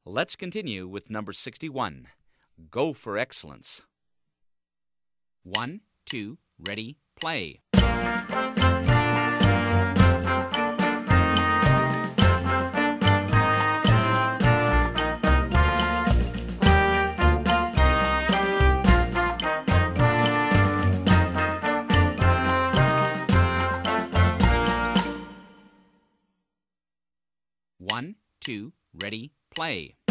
Let's continue with number 61. Go for excellence. 1, 2, ready, play. One, two, ready, play.